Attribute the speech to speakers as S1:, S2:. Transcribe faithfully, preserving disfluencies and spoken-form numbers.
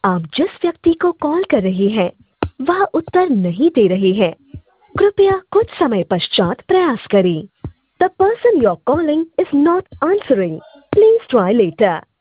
S1: आप जिस व्यक्ति को कॉल कर रहे हैं वह उत्तर नहीं दे रहे हैं। कृपया कुछ समय पश्चात प्रयास करें। The person you are calling is not answering. Please try letter.